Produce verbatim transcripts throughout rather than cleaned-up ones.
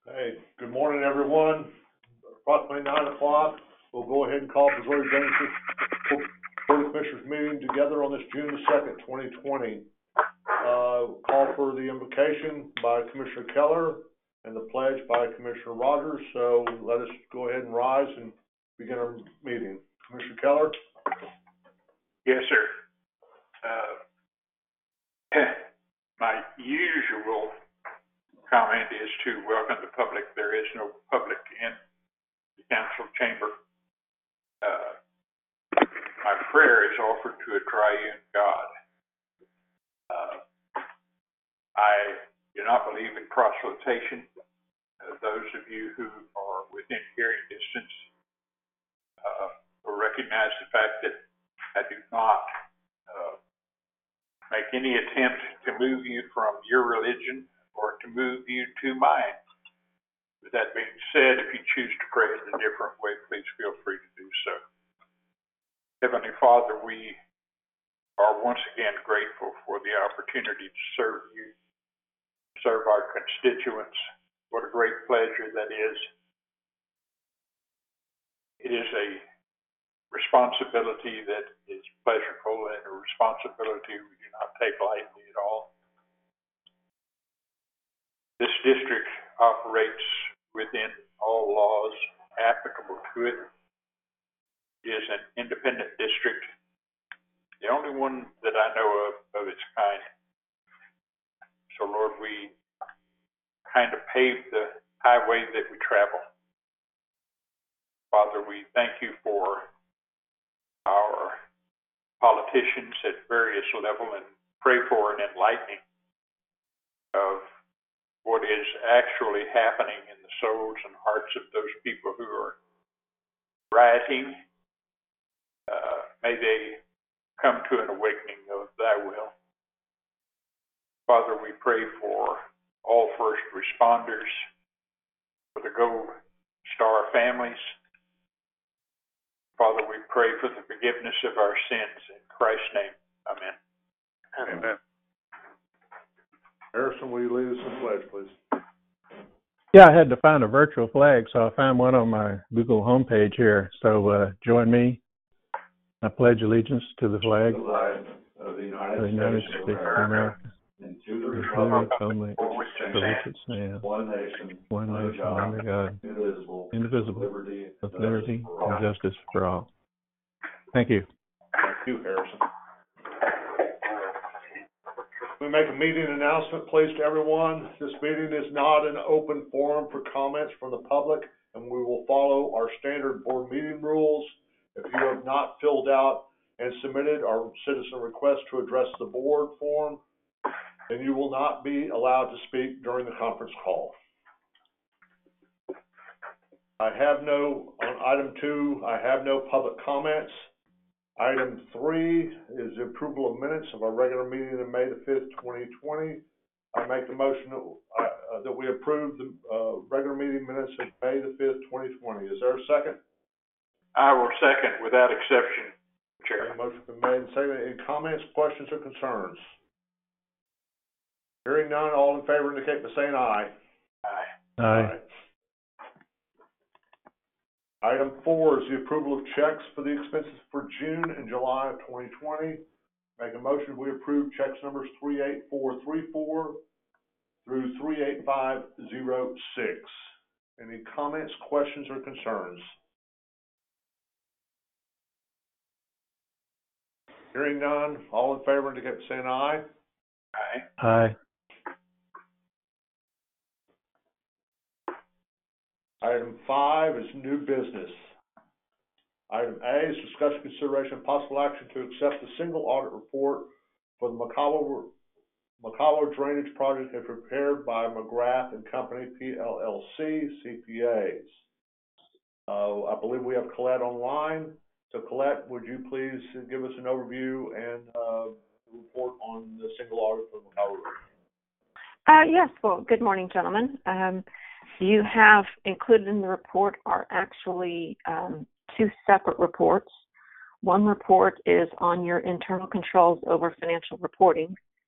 Hey, good morning, everyone. Approximately nine o'clock. We'll go ahead and call Missouri Drainage District Board of Commissioners meeting together on this June second, twenty twenty. Uh, call for the invocation by Commissioner Keller and the pledge by Commissioner Rogers. So let us go ahead and rise and begin our meeting. Commissioner Keller? Yes, sir. Uh, my usual comment is to welcome the public. There is no public in the council chamber. Uh, my prayer is offered to a triune God. Uh, I do not believe in proselytation. Uh, those of you who are within hearing distance uh, will recognize the fact that I do not uh, make any attempt to move you from your religion or to move you to mine. With that being said, if you choose to pray in a different way, please feel free to do so. Heavenly Father, we are once again grateful for the opportunity to serve you, serve our constituents. What a great pleasure that is. It is a responsibility that is pleasurable and a responsibility we do not take lightly at all. This district operates within all laws applicable to it. It is an independent district, the only one that I know of of its kind. So, Lord, we kind of pave the highway that we travel. Father, we thank you for our politicians at various levels and pray for an enlightening of what is actually happening in the souls and hearts of those people who are rioting. Uh, may they come to an awakening of thy will. Father, we pray for all first responders, for the Gold Star families. Father, we pray for the forgiveness of our sins in Christ's name. Amen. Amen. Harrison, will you lead us in pledge, please? Yeah, I had to find a virtual flag, so I found one on my Google homepage here. So uh, join me. I pledge allegiance to the flag the flag of the United, of the United States, States of of America, and to the and to republic the republic for which for it which stands, it stands, one nation, one under nation, God, under God, indivisible, indivisible, with liberty with and liberty justice for all. and justice for all. Thank you. Thank you, Harrison. We make a meeting announcement, please, to everyone. This meeting is not an open forum for comments from the public, and we will follow our standard board meeting rules. If you have not filled out and submitted our citizen request to address the board form, then you will not be allowed to speak during the conference call. I have no, on item two, I have no public comments. Item three is the approval of minutes of our regular meeting of May the fifth, twenty twenty. I make the motion that, uh, that we approve the, uh, regular meeting minutes of May the fifth, twenty twenty. Is there a second? I will second without exception, Chair. Okay, motion been made and seconded. Any comments, questions, or concerns? Hearing none, all in favor indicate by saying aye. Aye. Aye. Item four is the approval of checks for the expenses for June and July of twenty twenty. Make a motion, we approve checks numbers three eight four three four through three eight five zero six. Any comments, questions, or concerns? Hearing none, all in favor indicate by saying aye. Aye. Aye. Item five is new business. Item A is discussion, consideration, and possible action to accept the single audit report for the McCullough, McCullough Drainage Project as prepared by McGrath and Company, P L L C, C P As. Uh, I believe we have Colette online. So Colette, would you please give us an overview and uh, report on the single audit for the McCullough? Uh, yes, well, good morning, gentlemen. Um, you have included in the report are actually um, two separate reports. One report is on your internal controls over financial reporting.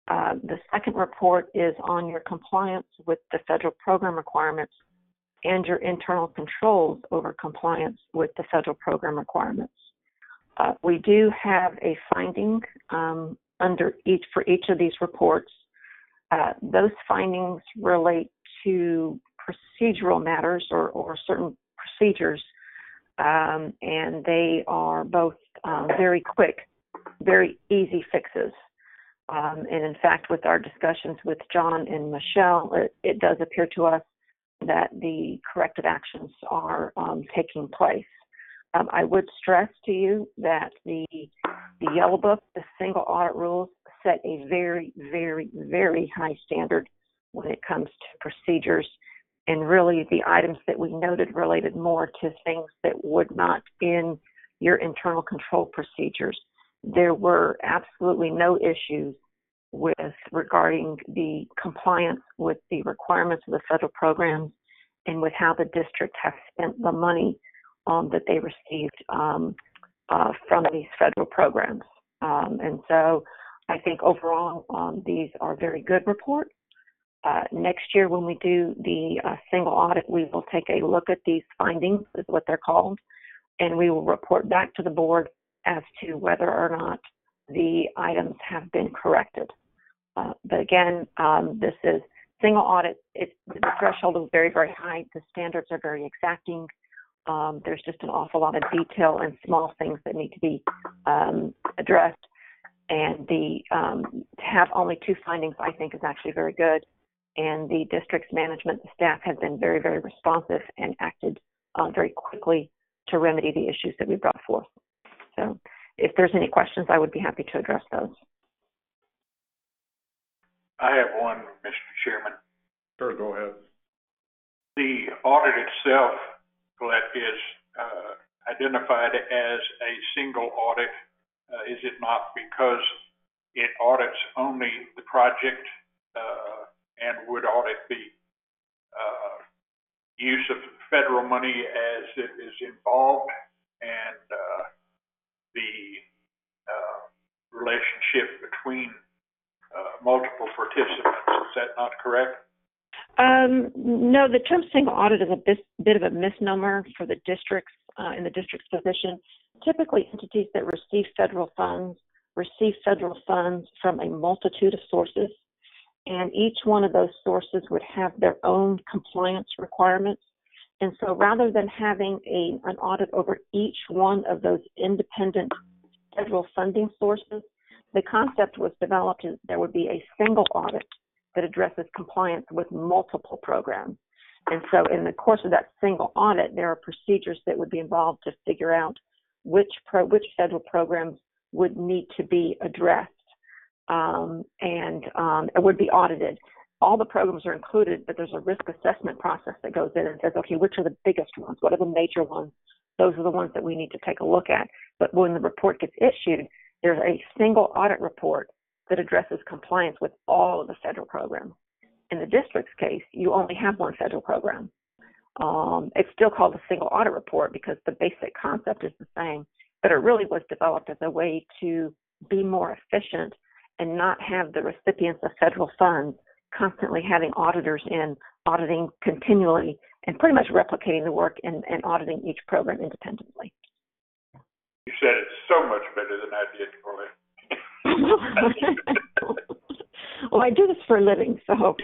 Uh, the second report is on your compliance with the federal program requirements and your internal controls over compliance with the federal program requirements. Uh, we do have a finding um, under each for each of these reports. Uh, those findings relate to procedural matters or, or certain procedures, um, and they are both um, very quick, very easy fixes. Um, and in fact, with our discussions with John and Michelle, it, it does appear to us that the corrective actions are um, taking place. Um, I would stress to you that the, the Yellow Book, the single audit rules, set a very, very, very high standard when it comes to procedures. And really the items that we noted related more to things that would not in your internal control procedures. There were absolutely no issues with regarding the compliance with the requirements of the federal programs and with how the district has spent the money um, that they received um, uh, from these federal programs. Um, and so I think overall um, these are very good reports. Uh, next year when we do the uh, single audit, we will take a look at these findings, is what they're called, and we will report back to the board as to whether or not the items have been corrected. Uh, but again, um, this is single audit. It, the threshold is very, very high. The standards are very exacting. Um, there's just an awful lot of detail and small things that need to be um, addressed. And the um, to have only two findings, I think, is actually very good. And the district's management, the staff, has been very, very responsive and acted uh, very quickly to remedy the issues that we brought forth. So if there's any questions, I would be happy to address those. I have one, Mister Chairman. Sure, go ahead. The audit itself, Colette, is uh, identified as a single audit. Uh, is it not because it audits only the project uh, and would audit the uh, use of federal money as it is involved and uh, the uh, relationship between uh, multiple participants? Is that not correct? Um, no, the term single audit is a bit, bit of a misnomer for the districts, uh, in the district's position. Typically, entities that receive federal funds receive federal funds from a multitude of sources, and each one of those sources would have their own compliance requirements. And so rather than having a, an audit over each one of those independent federal funding sources, the concept was developed that there would be a single audit that addresses compliance with multiple programs. And so in the course of that single audit, there are procedures that would be involved to figure out which pro, which federal programs would need to be addressed um, and um, it would be audited. All the programs are included, but there's a risk assessment process that goes in and says, okay, which are the biggest ones? What are the major ones? Those are the ones that we need to take a look at. But when the report gets issued, there's a single audit report that addresses compliance with all of the federal programs. In the district's case, you only have one federal program. Um, it's still called a single audit report because the basic concept is the same, but it really was developed as a way to be more efficient and not have the recipients of federal funds constantly having auditors in, auditing continually, and pretty much replicating the work and, and auditing each program independently. You said it so much better than I did, Colette. Well, I do this for a living, so.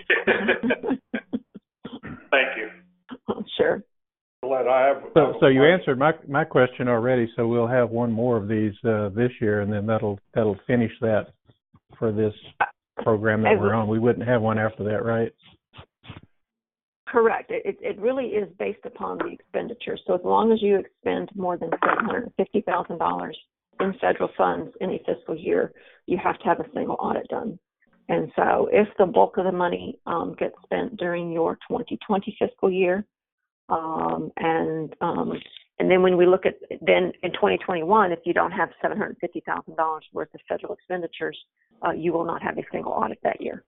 Thank you. Sure. Colette, I have. So, I have so you question. answered my my question already. So we'll have one more of these uh, this year, and then that'll that'll finish that for this program that we're on. We wouldn't have one after that, right? Correct. It it really is based upon the expenditure. So as long as you expend more than seven hundred fifty thousand dollars in federal funds in a fiscal year, you have to have a single audit done. And so if the bulk of the money um, gets spent during your twenty twenty fiscal year, um, and um, and then when we look at then in twenty twenty-one, if you don't have seven hundred fifty thousand dollars worth of federal expenditures, uh, you will not have a single audit that year.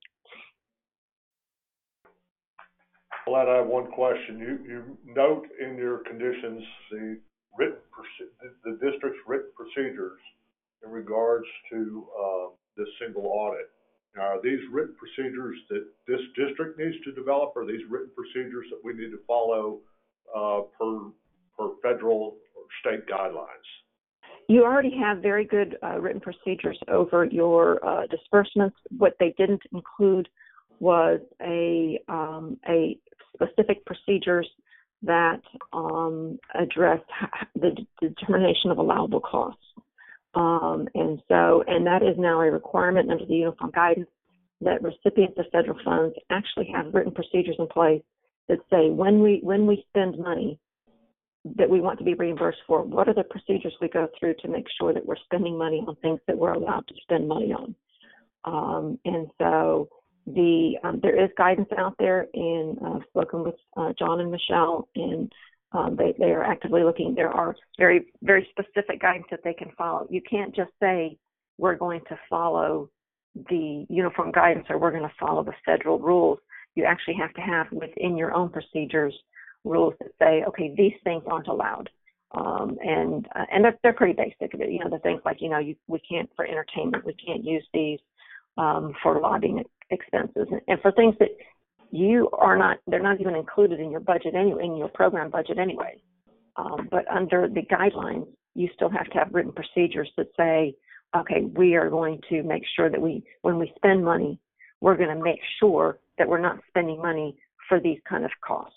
Colette, I have one question. You, you note in your conditions the written, the district's written procedures in regards to uh, this single audit. Are these written procedures that this district needs to develop, or are these written procedures that we need to follow, uh, per, per federal or state guidelines? You already have very good uh, written procedures over your uh, disbursements. What they didn't include was a um, a specific procedures that um, address the determination of allowable costs. Um, and so, and that is now a requirement under the uniform guidance that recipients of federal funds actually have written procedures in place that say when we when we spend money that we want to be reimbursed for, what are the procedures we go through to make sure that we're spending money on things that we're allowed to spend money on. Um, and so the um, there is guidance out there, and I've spoken with uh, John and Michelle, and um, they, they are actively looking. There are very, very specific guidance that they can follow. You can't just say we're going to follow the uniform guidance or we're going to follow the federal rules. You actually have to have within your own procedures rules that say, okay, these things aren't allowed. Um, and uh, and they're, they're pretty basic. You know, the things like, you know, you, we can't, for entertainment, we can't use these um, for lobbying expenses. And, and for things that you are not, they're not even included in your budget anyway, in your program budget anyway. Um, but under the guidelines, you still have to have written procedures that say, okay, we are going to make sure that we, when we spend money, we're going to make sure that we're not spending money for these kind of costs.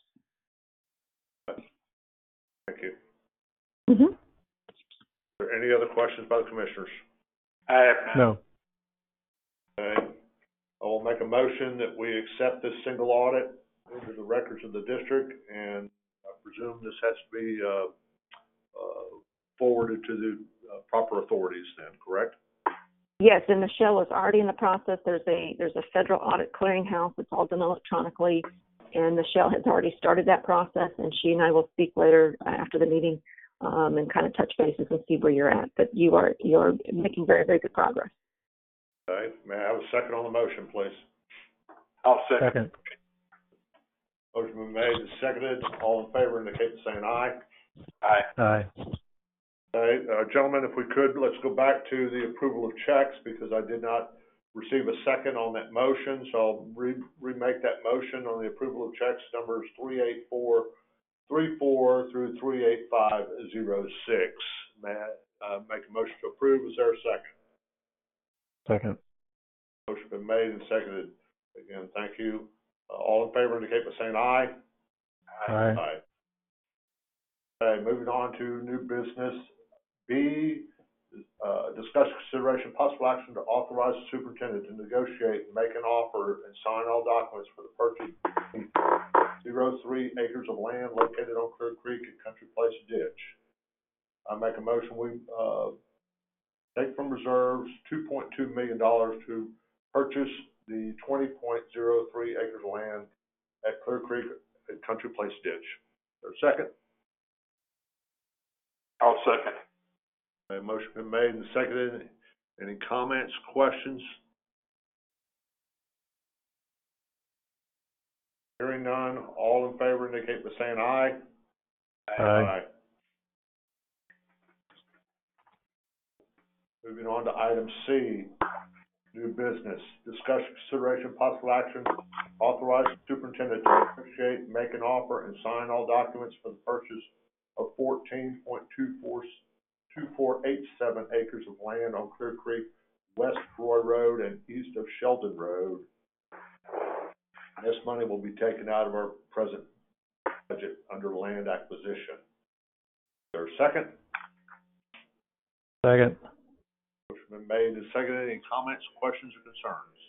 Thank you. Mm-hmm. Are there any other questions by the commissioners? I have none. No. Okay. I will make a motion that we accept this single audit into the records of the district, and I presume this has to be uh, uh, forwarded to the uh, proper authorities then, correct? Yes, and Michelle is already in the process. There's a there's a federal audit clearinghouse. It's all done electronically, and Michelle has already started that process, and she and I will speak later after the meeting um, and kind of touch bases and see where you're at. But you are you're making very, very good progress. Okay. May I have a second on the motion, please? I'll second. Second. Motion been made and seconded. All in favor indicate by saying aye. Aye. Aye. Okay, uh, gentlemen, if we could, let's go back to the approval of checks, because I did not receive a second on that motion, so I'll re remake that motion on the approval of checks numbers three eight four three four through three eight five zero six. May I uh, make a motion to approve? Is there a second? Second. Motion been made and seconded. Again, thank you. Uh, all in favor indicate by saying aye. Aye. Aye. Okay, moving on to new business. B, uh, discuss consideration possible action to authorize the superintendent to negotiate, make an offer, and sign all documents for the purchase of zero three acres of land located on Clear Creek at Country Place Ditch. I make a motion we uh, take from reserves two point two million dollars to purchase the twenty point zero three acres of land at Clear Creek at Country Place Ditch. Is there a second? I'll second. A motion been made and seconded. Any comments, questions? Hearing none, all in favor indicate by saying aye. Aye. Aye. Moving on to item C, new business. Discussion, consideration, possible action, authorize the superintendent to negotiate, make an offer, and sign all documents for the purchase of fourteen point two four two four eight seven acres of land on Clear Creek, West Roy Road and east of Sheldon Road. This money will be taken out of our present budget under land acquisition. Is there a second? Second. Motion been made and seconded. Any comments, questions, or concerns?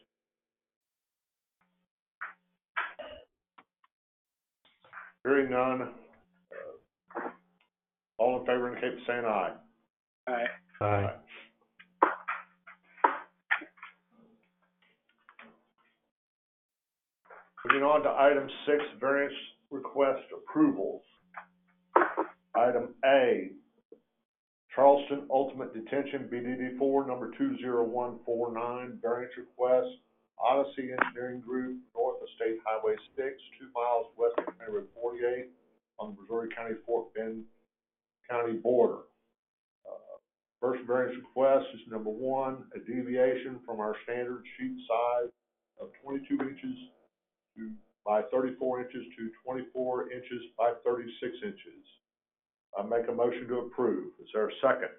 Hearing none, uh, all in favor indicate by saying aye. Aye. Aye. Moving on to item six, variance request approvals. Item A, Charleston Ultimate Detention, B D D four, number two zero one four nine, variance request, Odyssey Engineering Group, north of State Highway six, two miles west of County Road forty-eight, on the Missouri County Fort Bend County border. Uh, First variance request is number one, a deviation from our standard sheet size of twenty-two inches to, by thirty-four inches to twenty-four inches by thirty-six inches. I make a motion to approve. Is there a second?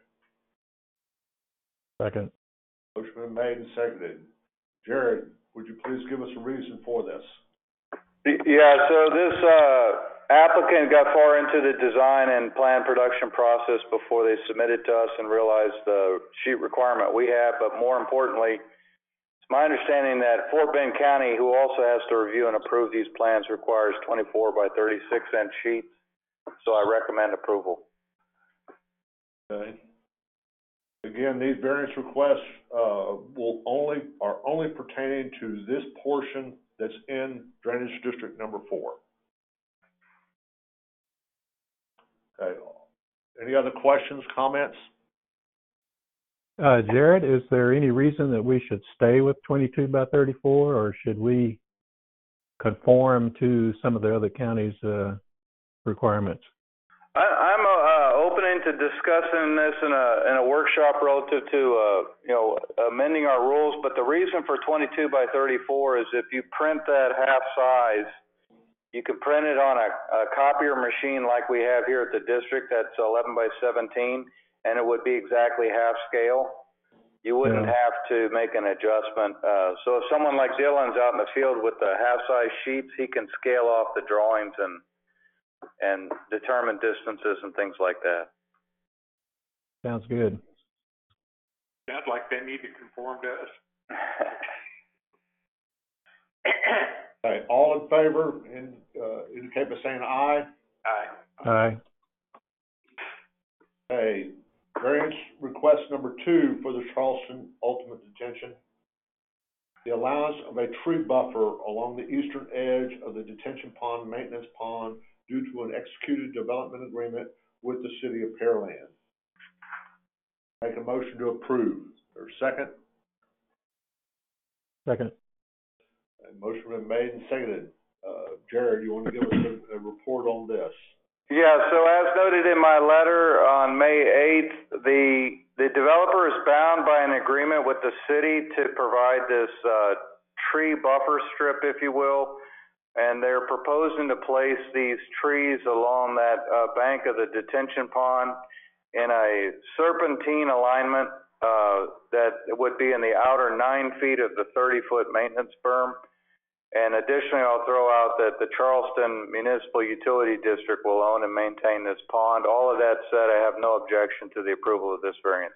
Second. Motion been made and seconded. Jared, would you please give us a reason for this? Yeah, so this, uh, applicant got far into the design and plan production process before they submitted to us and realized the sheet requirement we have, but more importantly, it's my understanding that Fort Bend County, who also has to review and approve these plans, requires twenty-four by thirty-six inch sheets, so I recommend approval. Okay. Again, these variance requests, uh, will only, are only pertaining to this portion that's in Drainage District Number Four. Okay. Any other questions, comments? Uh, Jared, is there any reason that we should stay with twenty-two by thirty-four, or should we conform to some of the other counties' uh, requirements? I, I'm uh, open to discussing this in a in a workshop relative to uh, you know amending our rules. But the reason for twenty-two by thirty-four is if you print that half size, you can print it on a, a copier machine like we have here at the district. That's eleven by seventeen, and it would be exactly half scale. You wouldn't Yeah. have to make an adjustment. Uh, so if someone like Dylan's out in the field with the half size sheets, he can scale off the drawings and and determine distances and things like that. Sounds good. Sounds like they need to conform to us. Okay, all in favor, in, uh, indicate by saying aye. Aye. Aye. Okay, variance request number two for the Charleston Ultimate Detention. The allowance of a tree buffer along the eastern edge of the detention pond, maintenance pond, due to an executed development agreement with the city of Pearland. Make a motion to approve. Or second? Second. A motion been made and seconded. Uh, Jared, you want to give us a, a report on this? Yeah, so as noted in my letter on May eighth, the the developer is bound by an agreement with the city to provide this uh, tree buffer strip, if you will, and they're proposing to place these trees along that uh, bank of the detention pond in a serpentine alignment uh, that would be in the outer nine feet of the thirty foot maintenance berm. And additionally, I'll throw out that the Charleston Municipal Utility District will own and maintain this pond. All of that said, I have no objection to the approval of this variance.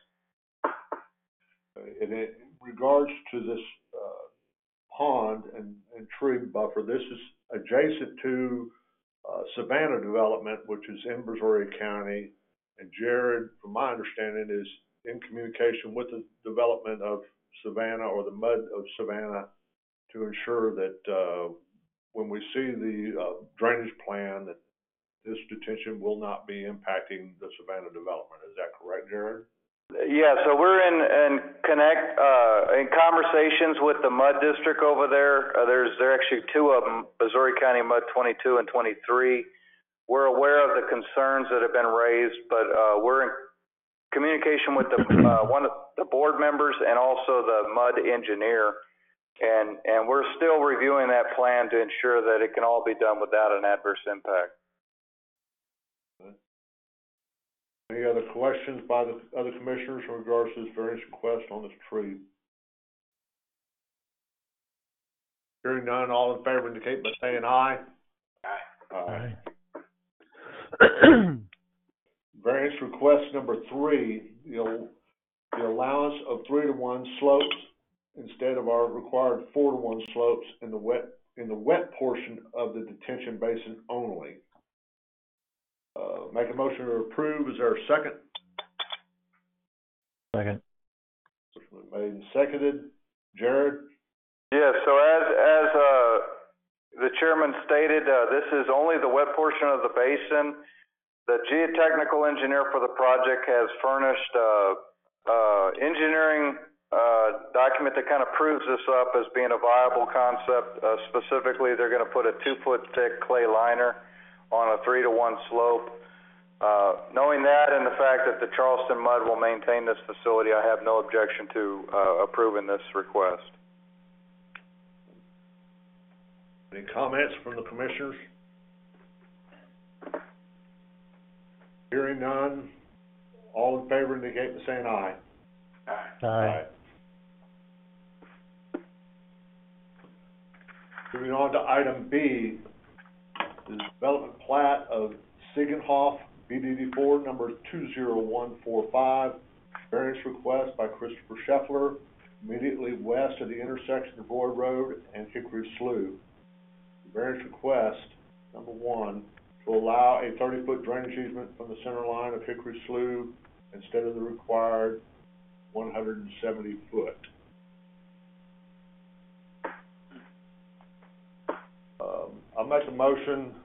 In, in regards to this uh, pond and, and tree buffer, this is adjacent to uh, Savannah Development, which is in Brazoria County. And Jared, from my understanding, is in communication with the development of Savannah or the M U D of Savannah to ensure that uh, when we see the uh, drainage plan, that this detention will not be impacting the Savannah development. Is that correct, Jared? Yeah, so we're in, in connect, uh, in conversations with the M U D district over there. Uh, there's, there are actually two of them, Brazoria County M U D twenty-two and twenty-three. We're aware of the concerns that have been raised, but uh, we're in communication with the uh, one of the board members and also the M U D engineer. And, and we're still reviewing that plan to ensure that it can all be done without an adverse impact. Any other questions by the other commissioners in regards to this variance request on this tree? Hearing none, all in favor indicate by saying aye. Aye. Aye. Aye. Variance request number three, you know, the allowance of three to one slopes instead of our required four to one slopes in the wet in the wet portion of the detention basin only. Uh, make a motion to approve. Is there a second? Second. Motion made and seconded. Jared? Yeah, so as, as, uh, the chairman stated, uh, this is only the wet portion of the basin. The geotechnical engineer for the project has furnished, uh, uh, engineering Uh, document that kind of proves this up as being a viable concept. Uh, specifically, they're going to put a two foot thick clay liner on a three to one slope. Uh, knowing that and the fact that the Charleston Mud will maintain this facility, I have no objection to uh, approving this request. Any comments from the commissioners? Hearing none, all in favor indicate by saying aye. Aye. Aye. Moving on to item B, the development plat of Sigenhoff B D D four number two zero one four five, variance request by Christopher Scheffler, immediately west of the intersection of Roy Road and Hickory Slough. The variance request, number one, to allow a thirty-foot drainage easement from the center line of Hickory Slough instead of the required one hundred seventy foot. Um, I'll make a motion.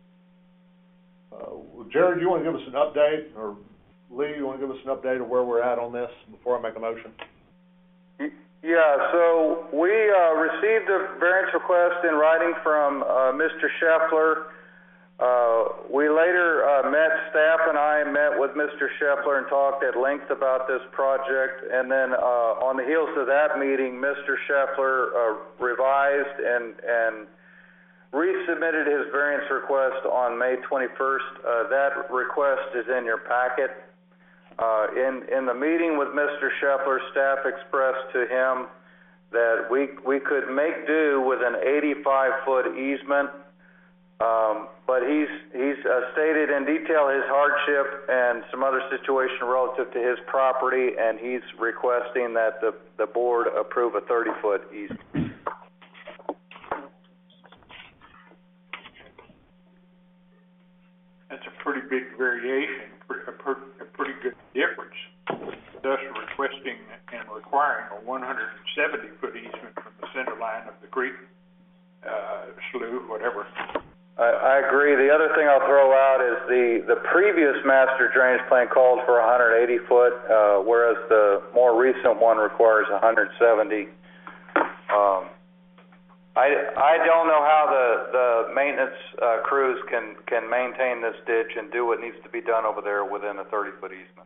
Uh, Jared, you want to give us an update, or Lee, you want to give us an update of where we're at on this before I make a motion? Yeah, so we uh, received a variance request in writing from uh, Mister Scheffler. Uh, we later uh, met, staff and I met with Mister Scheffler and talked at length about this project, and then uh, on the heels of that meeting, Mister Scheffler uh, revised and, and resubmitted his variance request on May twenty-first. Uh, that request is in your packet. Uh, in, in the meeting with Mister Scheffler, staff expressed to him that we, we could make do with an eighty-five foot easement, um, but he's, he's uh, stated in detail his hardship and some other situation relative to his property, and he's requesting that the, the board approve a thirty foot easement. That's a pretty big variation, a, per, a pretty good difference, thus requesting and requiring a one hundred seventy foot easement from the center line of the creek, uh, slough, whatever. I, I agree. The other thing I'll throw out is the, the previous master drainage plan called for one hundred eighty foot, uh, whereas the more recent one requires one hundred seventy. Um, I, I don't know how the, the maintenance uh, crews can, can maintain this ditch and do what needs to be done over there within a thirty foot easement.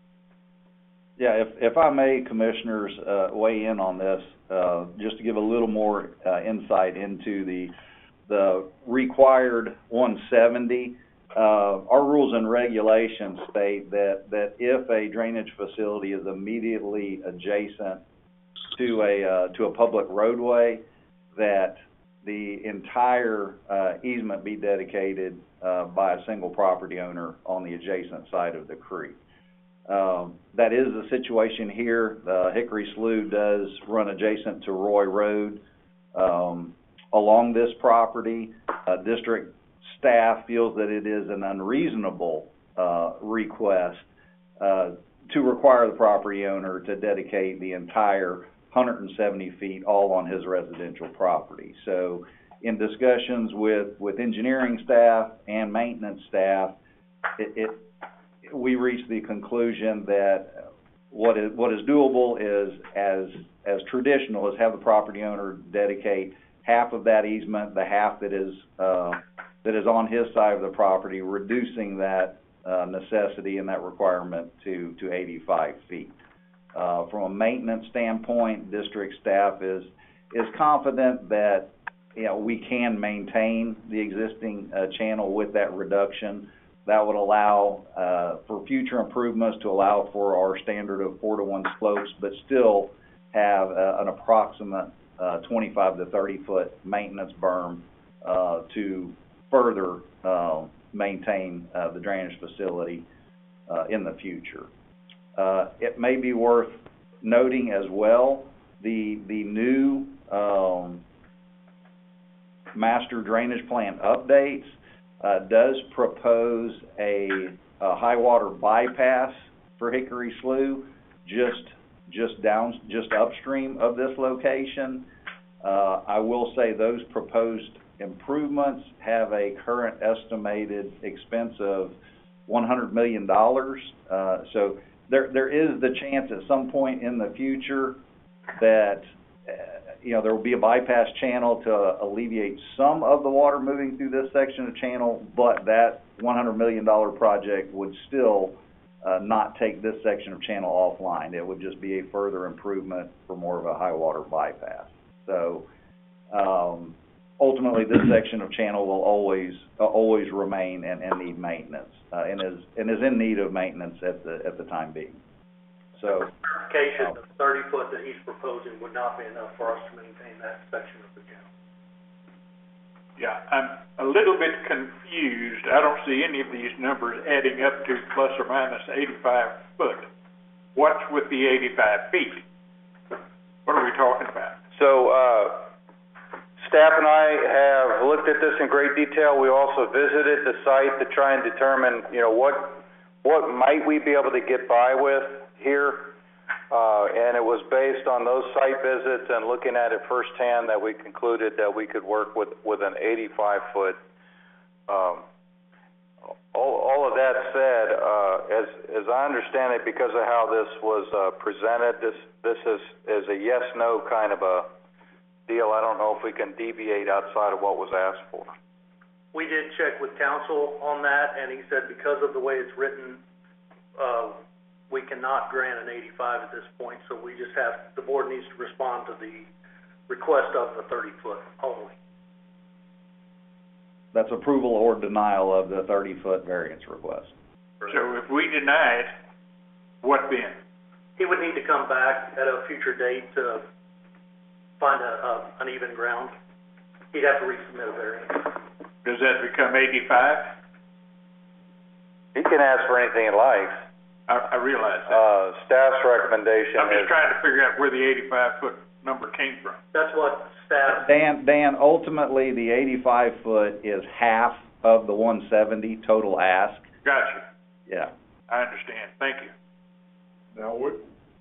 Yeah, if, if I may, commissioners, uh, weigh in on this, uh, just to give a little more uh, insight into the, the required one seventy. Uh, our rules and regulations state that, that if a drainage facility is immediately adjacent to a, uh, to a public roadway, that the entire uh, easement be dedicated uh, by a single property owner on the adjacent side of the creek. Um, that is the situation here. Uh, Hickory Slough does run adjacent to Roy Road. Um, along this property, uh, district staff feels that it is an unreasonable uh, request uh, to require the property owner to dedicate the entire one hundred seventy feet all on his residential property. So in discussions with, with engineering staff and maintenance staff, it, it, we reached the conclusion that what is, what is doable is as, as traditional as have the property owner dedicate half of that easement, the half that is, uh, that is on his side of the property, reducing that uh, necessity and that requirement to, to eighty-five feet. Uh, from a maintenance standpoint, district staff is is confident that, you know, we can maintain the existing uh, channel with that reduction. That would allow uh, for future improvements to allow for our standard of four to one slopes, but still have uh, an approximate uh, twenty-five to thirty foot maintenance berm uh, to further uh, maintain uh, the drainage facility uh, in the future. Uh, it may be worth noting as well, the, the new um, master drainage plan updates uh, does propose a, a high water bypass for Hickory Slough just, just down, just upstream of this location. Uh, I will say those proposed improvements have a current estimated expense of one hundred million dollars. Uh, so There, there is the chance at some point in the future that, uh, you know, there will be a bypass channel to alleviate some of the water moving through this section of channel, but that one hundred million dollar project would still uh, not take this section of channel offline. It would just be a further improvement for more of a high water bypass. So um, ultimately, this section of channel will always uh, always remain and, and need maintenance, uh, and is and is in need of maintenance at the at the time being. So, Clarification, the thirty foot that he's proposing would not be enough for us to maintain that section of the channel. Yeah, I'm a little bit confused. I don't see any of these numbers adding up to plus or minus eighty-five foot. What's with the eighty-five feet? What are we talking about? So, uh, staff and I have looked at this in great detail. We also visited the site to try and determine, you know, what, what might we be able to get by with here. Uh, and it was based on those site visits and looking at it firsthand that we concluded that we could work with, with an eighty-five foot. Um, all, all of that said, uh, as, as I understand it, because of how this was, uh, presented, this, this is, is a yes-no kind of a deal. I don't know if we can deviate outside of what was asked for. We did check with counsel on that, and he said because of the way it's written, uh, we cannot grant an eighty-five at this point, so we just have, the board needs to respond to the request of the thirty foot only. that's approval or denial of the thirty foot variance request. So if we deny it, what then? He would need to come back at a future date to find a, a, an even ground. He'd have to resubmit a variance. Does that become eighty-five? He can ask for anything he likes. I, I realize that. Uh, staff's recommendation I'm just is, trying to figure out where the eighty-five foot number came from. That's what staff, Dan, Dan, ultimately, the eighty-five foot is half of the one seventy total ask. Gotcha. Yeah. I understand. Thank you. Now, what,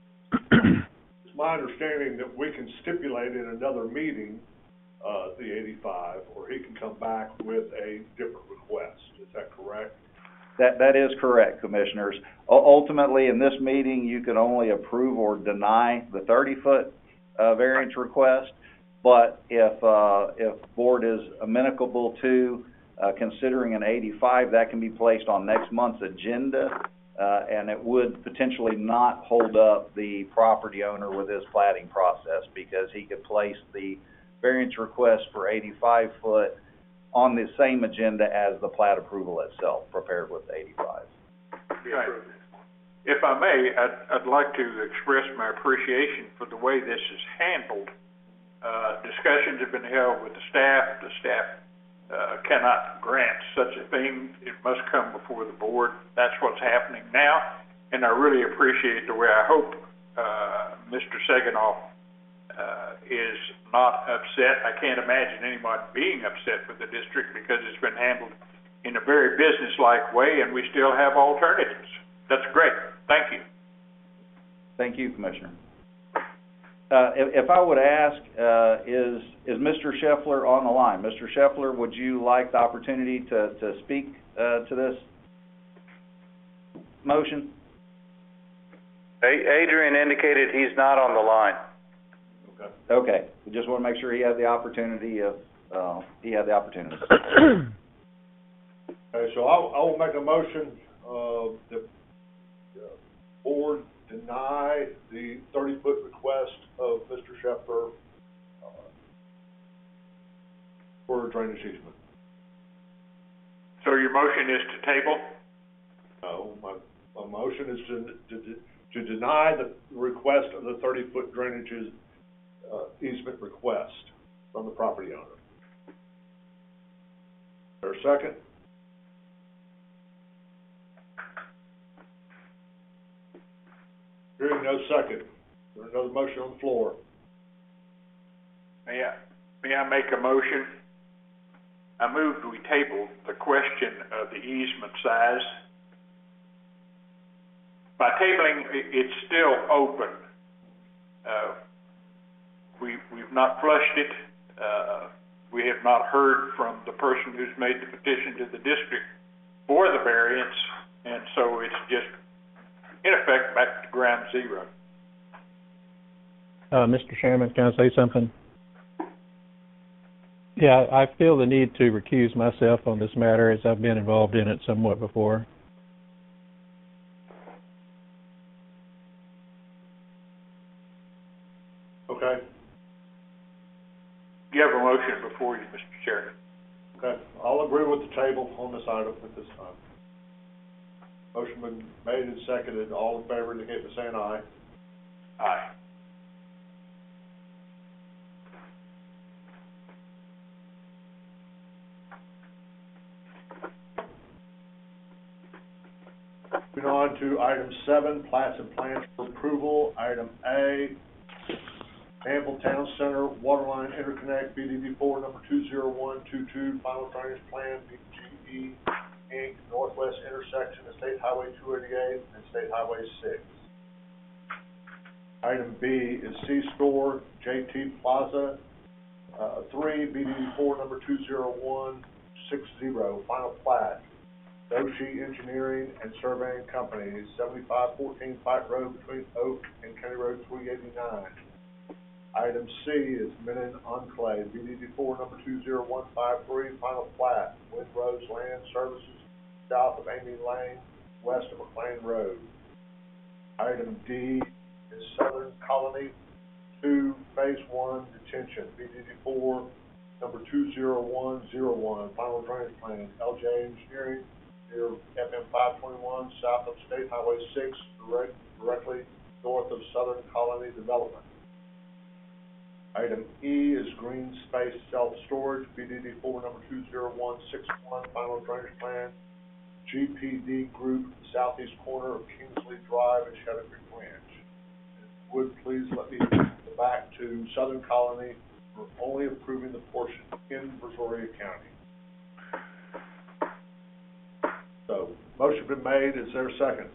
it's my understanding that we can stipulate in another meeting, uh, the eighty-five, or he can come back with a different request. Is that correct? That, that is correct, Commissioners. U- ultimately, in this meeting, you can only approve or deny the thirty foot, uh, variance request. But if, uh, if board is amenable to, uh, considering an eighty-five, that can be placed on next month's agenda. Uh, and it would potentially not hold up the property owner with his plating process, because he could place the variance request for eighty-five foot on the same agenda as the plat approval itself, prepared with eighty-five. Right. If I may, I'd, I'd like to express my appreciation for the way this is handled. Uh, discussions have been held with the staff. The staff uh, cannot grant such a thing. It must come before the board. That's what's happening now, and I really appreciate the way I hope uh, Mister Seganoff uh, is not upset. I can't imagine anyone being upset with the district, because it's been handled in a very business-like way, and we still have alternatives. That's great. Thank you. Thank you, Commissioner. Uh, if, if I would ask, uh, is, is Mister Scheffler on the line? Mister Scheffler, would you like the opportunity to, to speak, uh, to this motion? Adrian indicated he's not on the line. Okay. Okay, we just want to make sure he had the opportunity of, uh, he had the opportunity. Okay, so I, I will make a motion, uh, that the board deny the thirty foot request of Mister Scheffler, uh, for a drainage easement. So your motion is to table? No, my, my motion is to, to, to deny the request of the thirty foot drainage uh, easement request from the property owner. Is there a second? Hearing no second, there's another motion on the floor. May I, may I make a motion? I move we table the question of the easement size. By tabling, i- it's still open. Uh, we, we've not flushed it. Uh, we have not heard from the person who's made the petition to the district for the variance, and so it's just, in effect, back to ground zero. Uh, Mister Chairman, can I say something? Yeah, I feel the need to recuse myself on this matter as I've been involved in it somewhat before. Okay, You have a motion before you, Mister Chairman. okay. I'll agree with the table on this item at this time. Motion been made and seconded. All in favor indicate by saying aye. Aye. Moving on to item seven, plats and plans for approval. Item A, Danville Town Center Waterline Interconnect, B D D four number two zero one two two, final drainage plan, B G E Incorporated, northwest intersection of State Highway two eighty-eight and State Highway six. Item B is C-Store, J T Plaza, uh, three, B D D four number two zero one six zero, final plat. Doshi Engineering and Surveying Company, seventy-five fourteen Pike Road between Oak and County Road three eighty-nine. Item C is Menon Enclave, B D D four number two zero one five three, final plat, Windrose Land Services, south of Amy Lane, west of McLean Road. Item D is Southern Colony two, Phase one, Detention, B D D four number two zero one zero one, final drainage plan, L J Engineering, near F M five twenty-one, south of State Highway six, direct, directly north of Southern Colony Development. Item E is Green Space Self-Storage, B D D four number two zero one six one, final drainage plan, G P D Group, southeast corner of Kingsley Drive and Shadow Creek Ranch. Would please let me go back to Southern Colony for only approving the portion in Brazoria County. So, motion been made, is there a second?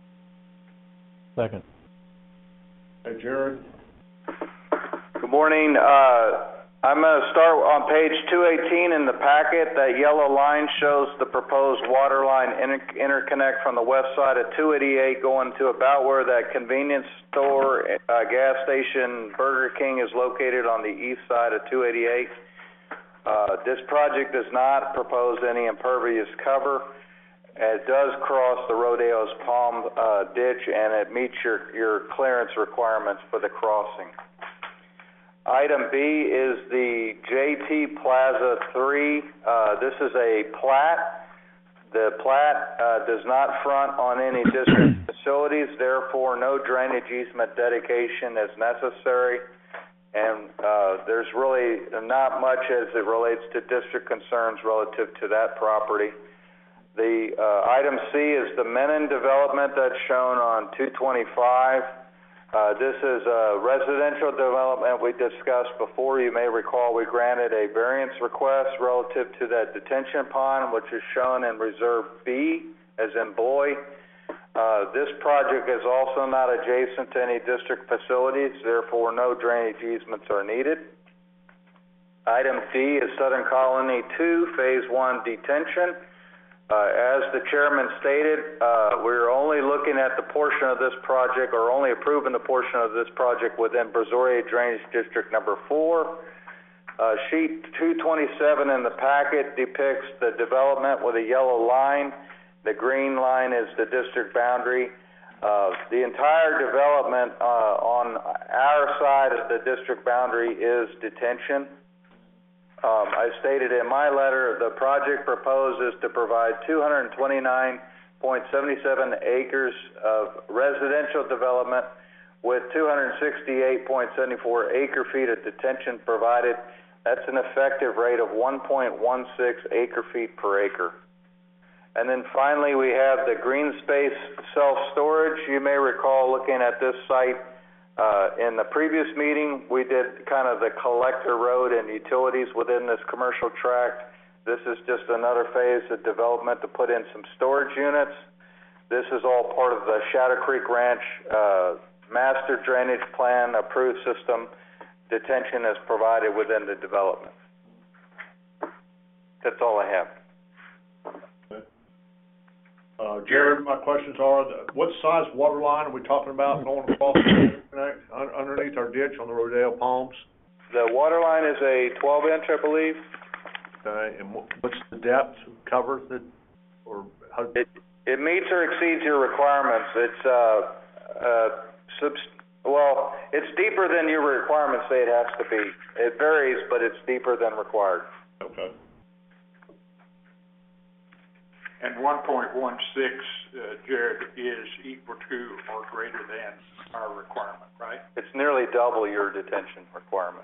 Second. Hey, Jared? Good morning. Uh, I'm going to start on page two eighteen in the packet. That yellow line shows the proposed water line inter interconnect from the west side of two eighty-eight going to about where that convenience store, uh, gas station, Burger King is located on the east side of two eighty-eight. Uh, this project does not propose any impervious cover. It does cross the Rodeo's Palm uh, ditch, and it meets your, your clearance requirements for the crossing. Item B is the J T Plaza three. Uh, this is a plat. The plat uh, does not front on any district facilities, therefore no drainage easement dedication is necessary, and uh, there's really not much as it relates to district concerns relative to that property. The uh, item C is the Menon development that's shown on two twenty-five. Uh, this is a residential development we discussed before. You may recall we granted a variance request relative to that detention pond, which is shown in Reserve B, as in boy. Uh, this project is also not adjacent to any district facilities, therefore no drainage easements are needed. Item D is Southern Colony two, Phase one detention. Uh, as the chairman stated, uh, we're only looking at the portion of this project, or only approving the portion of this project within Brazoria Drainage District number four. Uh, sheet two twenty-seven in the packet depicts the development with a yellow line. The green line is the district boundary. Uh, the entire development uh, on our side of the district boundary is detention. Um, I stated in my letter, the project proposes to provide two hundred twenty-nine point seven seven acres of residential development with two hundred sixty-eight point seven four acre feet of detention provided. That's an effective rate of one point one six acre feet per acre. And then finally, we have the green space self-storage. You may recall looking at this site Uh, in the previous meeting, we did kind of the collector road and utilities within this commercial tract. This is just another phase of development to put in some storage units. This is all part of the Shadow Creek Ranch uh, master drainage plan approved system. Detention is provided within the development. That's all I have. Uh, Jared, my questions are, what size water line are we talking about going across the interconnect un underneath our ditch on the Rodeo Palms? The water line is a twelve inch, I believe. Okay, and wha- what's the depth cover that, or how? It, it meets or exceeds your requirements. It's, uh, uh, subs, well, it's deeper than your requirements say it has to be. It varies, but it's deeper than required. Okay. And one point one six, uh, Jared, is equal to or greater than our requirement, right? It's nearly double your detention requirement.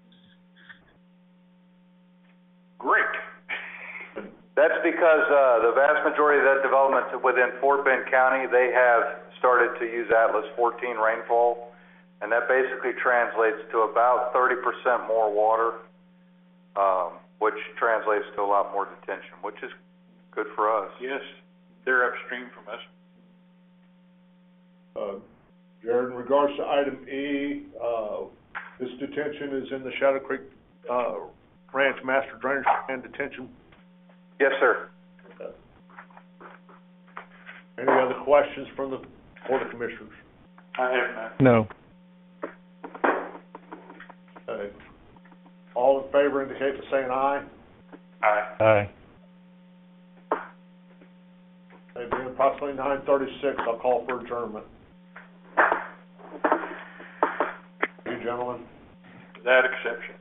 Great. That's because, uh, the vast majority of that development within Fort Bend County, they have started to use Atlas fourteen rainfall, and that basically translates to about thirty percent more water, um, which translates to a lot more detention, which is good for us. Yes, they're upstream from us. Uh, Jared, in regards to item E, uh, this detention is in the Shadow Creek, uh, Ranch Master Drainage Plan Detention. Yes, sir. Okay. Any other questions from the Board of Commissioners? I have none. No. Okay. All in favor indicate by saying aye. Aye. Aye. Okay, being approximately nine thirty-six, I'll call for adjournment. You gentlemen. That exception.